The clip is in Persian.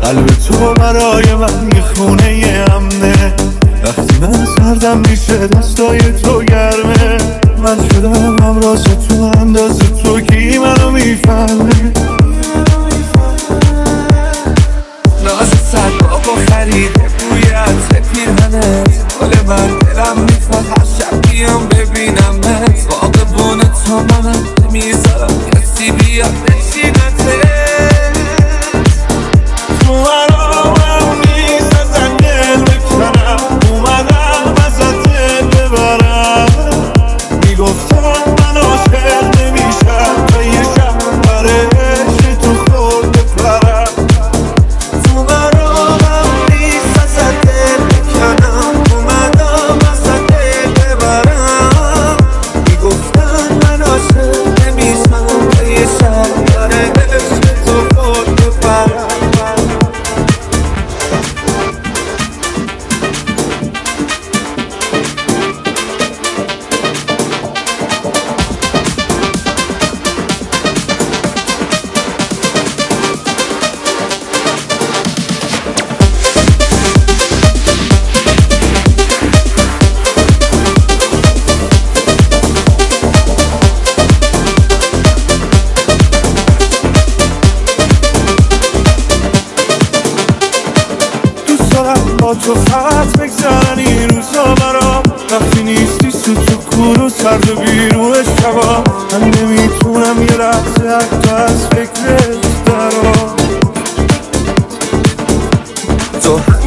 قلب تو برای من یه خونه امنه. وقتی من سردم میشه دستای تو گرمه. من شدم همراز تو اندازه تو کی منو میفهمه. ناز سر بابا خریده بوی عطر پیرهنت. حال من دلم میخواد هر شب بیام ببینمت. باغبون تو منم نمیذارم کسی بیاد بچینته. تو مرامم نیست ازن دل بکنم. اومدم ازت دل ببرم. میگفتم من عاشق نمیشم تا یه شب برای عشق تو خود بپرم. تو مرامم نیست ازت دل بکنم. اومدم ازت دل ببرم. میگفتم من عاشق نمیشم تا یه شب برای عشق تو خود بپرم. با تو فقط بگذرن این روزا برام. وقتی نیستی تو کور و سرد و بیرون شبا. من نمیتونم یه لحظه حتی از فکرت درام. تو